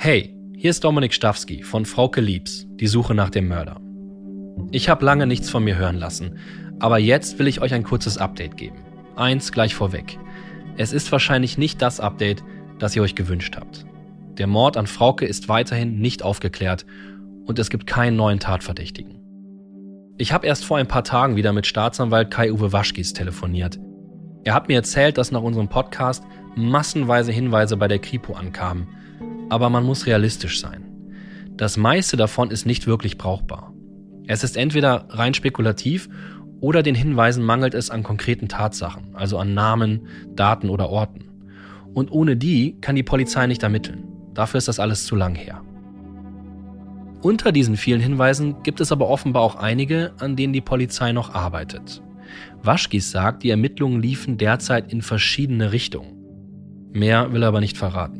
Hey, hier ist Dominik Stawski von Frauke Liebs, die Suche nach dem Mörder. Ich habe lange nichts von mir hören lassen, aber jetzt will ich euch ein kurzes Update geben. Eins gleich vorweg. Es ist wahrscheinlich nicht das Update, das ihr euch gewünscht habt. Der Mord an Frauke ist weiterhin nicht aufgeklärt und es gibt keinen neuen Tatverdächtigen. Ich habe erst vor ein paar Tagen wieder mit Staatsanwalt Kai-Uwe Waschkis telefoniert. Er hat mir erzählt, dass nach unserem Podcast massenweise Hinweise bei der Kripo ankamen. Aber man muss realistisch sein. Das meiste davon ist nicht wirklich brauchbar. Es ist entweder rein spekulativ oder den Hinweisen mangelt es an konkreten Tatsachen, also an Namen, Daten oder Orten. Und ohne die kann die Polizei nicht ermitteln. Dafür ist das alles zu lang her. Unter diesen vielen Hinweisen gibt es aber offenbar auch einige, an denen die Polizei noch arbeitet. Waschkis sagt, die Ermittlungen liefen derzeit in verschiedene Richtungen. Mehr will er aber nicht verraten.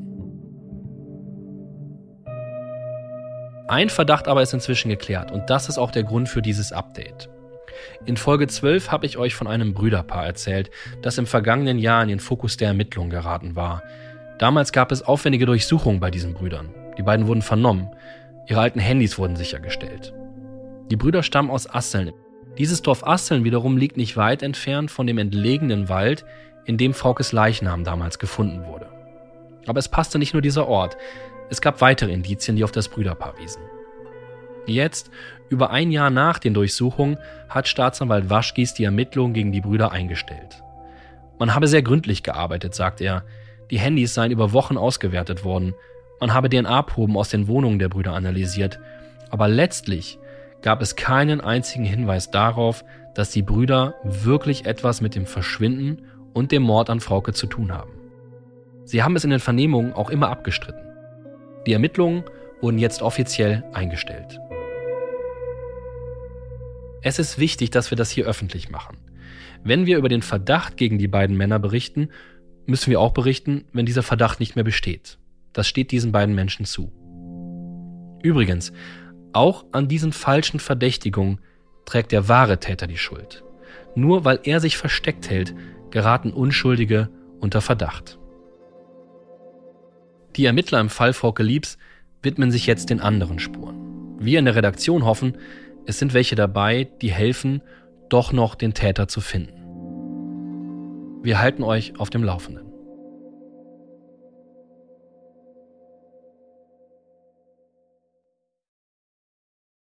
Ein Verdacht aber ist inzwischen geklärt und das ist auch der Grund für dieses Update. In Folge 12 habe ich euch von einem Brüderpaar erzählt, das im vergangenen Jahr in den Fokus der Ermittlungen geraten war. Damals gab es aufwendige Durchsuchungen bei diesen Brüdern. Die beiden wurden vernommen. Ihre alten Handys wurden sichergestellt. Die Brüder stammen aus Asseln. Dieses Dorf Asseln wiederum liegt nicht weit entfernt von dem entlegenen Wald, in dem Fraukes Leichnam damals gefunden wurde. Aber es passte nicht nur dieser Ort. Es gab weitere Indizien, die auf das Brüderpaar wiesen. Jetzt, über ein Jahr nach den Durchsuchungen, hat Staatsanwalt Waschkis die Ermittlungen gegen die Brüder eingestellt. Man habe sehr gründlich gearbeitet, sagt er. Die Handys seien über Wochen ausgewertet worden. Man habe DNA-Proben aus den Wohnungen der Brüder analysiert. Aber letztlich gab es keinen einzigen Hinweis darauf, dass die Brüder wirklich etwas mit dem Verschwinden und dem Mord an Frauke zu tun haben. Sie haben es in den Vernehmungen auch immer abgestritten. Die Ermittlungen wurden jetzt offiziell eingestellt. Es ist wichtig, dass wir das hier öffentlich machen. Wenn wir über den Verdacht gegen die beiden Männer berichten, müssen wir auch berichten, wenn dieser Verdacht nicht mehr besteht. Das steht diesen beiden Menschen zu. Übrigens, auch an diesen falschen Verdächtigungen trägt der wahre Täter die Schuld. Nur weil er sich versteckt hält, geraten Unschuldige unter Verdacht. Die Ermittler im Fall Frauke Liebs widmen sich jetzt den anderen Spuren. Wir in der Redaktion hoffen, es sind welche dabei, die helfen, doch noch den Täter zu finden. Wir halten euch auf dem Laufenden.